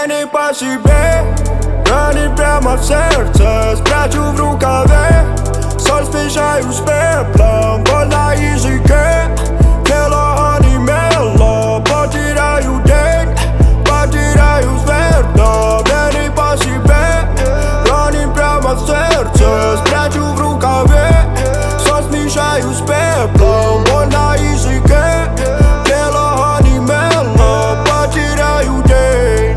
Мне не по себе, ранит прямо в сердце, спрячу в рукаве. Соль смешаю с пеплом, боль на языке. Тело онемело, потеряю день, потеряю сверху. Мне не по себе, ранит прямо в сердце, спрячу в рукаве. Соль смешаю с пеплом, боль на языке. Тело онемело, потеряю день.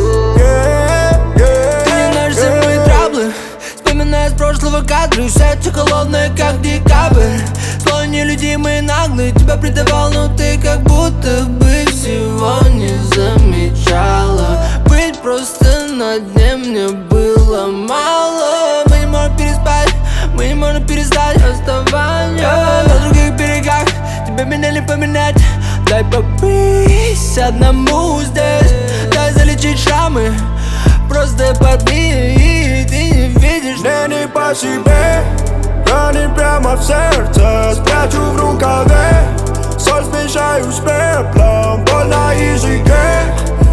Ты не знаешь все мои траблы, вспоминая с прошлого кадры. Сердце холодное, как декабрь. Твой нелюдимый наглый, тебя предавал, но ты как будто бы всего не замечала. Быть просто на дне мне было мало. Мы не можем переспать, мы не можем перестать расставание. На других берегах тебе меня не поменять. Дай побыть одному здесь, дай залечить шрамы. Просто подми, и ты не видишь. Мне не по себе, ранит прямо в сердце, спрячу в рукаве. Соль смешаю с пеплом, боль на языке.